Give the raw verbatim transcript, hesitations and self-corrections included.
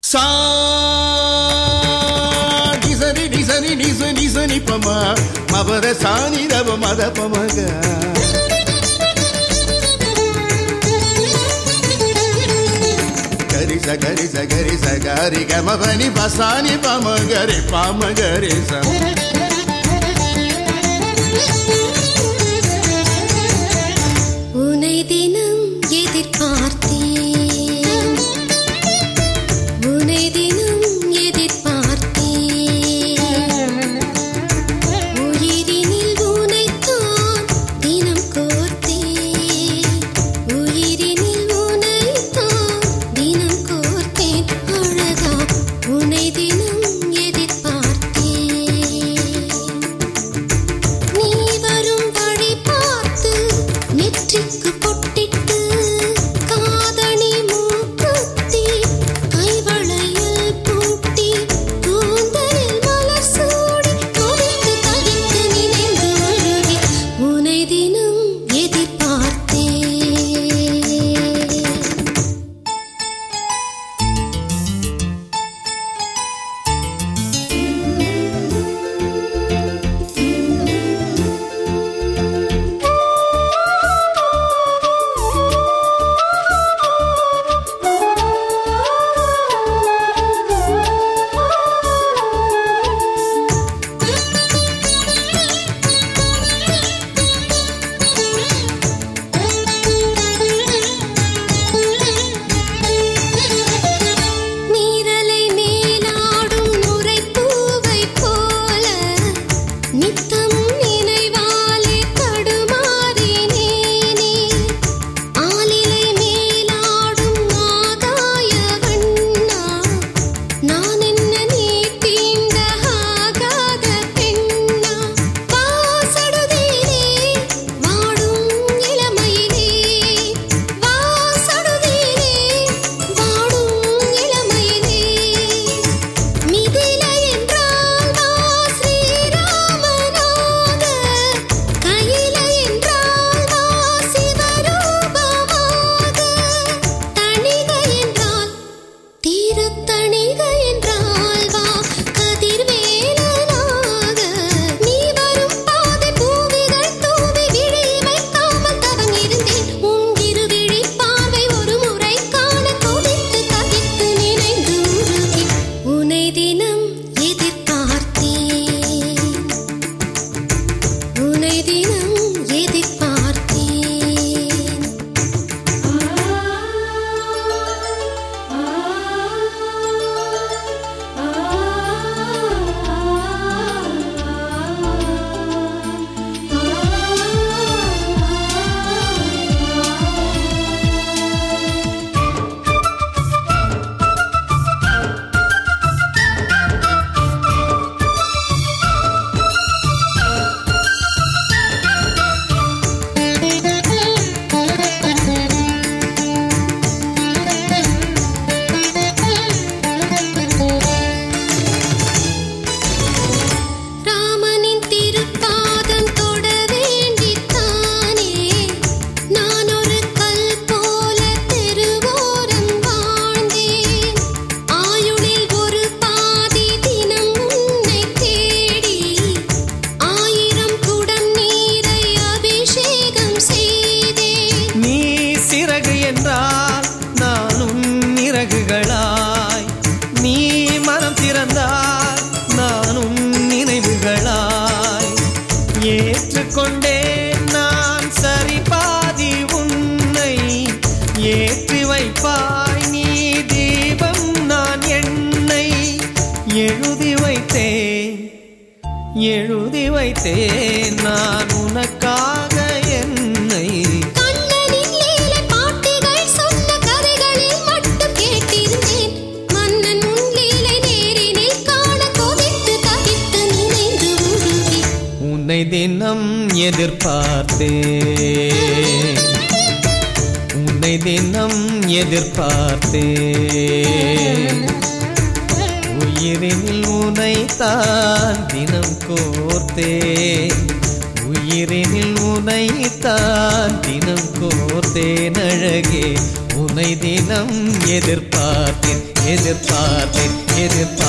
சா டிசனி டிசனி டிச டிசனி பமா மபர சானி ரப மத பமக கரி சகரி சகரி சகரி கமபனி பசானி பமகரி பமகரி ச உனை தினம் எதிர்பார்த்தேன் உனை தினம் எதிர்பார்த்தேன் உயிரினில் உனைத்தான் தினம் கோர்த்தேன் உயிரினில் உனைத்தான் தினம் கோர்த்தேன் அழகா உனை தினம் எதிர்பார்த்தேன் நீ வரும் வழி பார்த்து நெற்றிக்கு பொட்டிட்டு காதணி மூக்குத்தி கைவளையல் பூட்டி கூந்தலில் மலர் சூடி கொதித்து தகித்து நினைந்து உருகி உனை தினம் எதிர்பார்த்தேன் நீரலை மேலாடும் நுரைப்பூவை போல நித்தம் நினைவாலே தடுமாறினேனே ஆலிலை மேலாடும் ஆகாய வண்ணா நான் என்ன நீ தீண்ட ஆகாத பெண்ணா வாசடுதிலே வாடும் இளமையிலே வாசடுதிலே வாடும் இளமையிலே மிதிலை என்றால் வா ஸ்ரீராமனாக கையிலை என்றால் வா சிவரூபமாக தணிகை என்றால் திருத்தணிகை என்றால் வா கதிர்வேலனாக நீ வரும் பாதை பூவிகள் தூவி விழி வைக்காமல் தவம் இருந்தேன் உன் இருவிழி பார்வை ஒரு முறை காண கொதித்து தகித்து நினைந்து உருகி உனை தினம் எதிர்பார்த்தேன் உனை தினம் எதிர்பார்த்தேன் ராமனின் திருப்பாதம் தொட வேண்டித்தானே நான் ஒரு கல் போல தெருவோரம் வாழ்ந்தேன் ஆயுளில் ஒரு பாதி தினம் உன்னை தேடி ஆயிரம் குடம் நீரை அபிஷேகம் செய்தேன் நீ சிறகு என்றால் நானும் இறகுகளாய் நீ மனம் திறந்தால் நானும் நினைவுகளாய் ஏற்றுக்கொண்டேன் நான் சரி பாதி உன்னை ஏற்றி வைப்பாய் நீ தீபம் நான் எண்ணெய் எழுதி வைத்தேன் எழுதி வைத்தேன் நான் உனக்காக என்னை கண்ணனின் லீலை பாட்டிகள் சொன்ன கதைகளில் மட்டும் கேட்டிருந்தேன் மன்னன் உன் லீலை நேரினில் காண கொதித்து தகித்து நினைந்து உருகி உன்னை தினம் எதிர்பார்த்தேன் உன்னை தினம் எதிர்பார்த்தேன் உயிரினில் உனைத்தான் தினம் கோர்த்தேன் உயிரினில் உனைத்தான் தினம் கோர்த்தேன் அழகே உனை உன்னை தினம் எதிர்பார்த்தேன் எதிர்பார்த்தேன் எதிர்பார்த்தேன்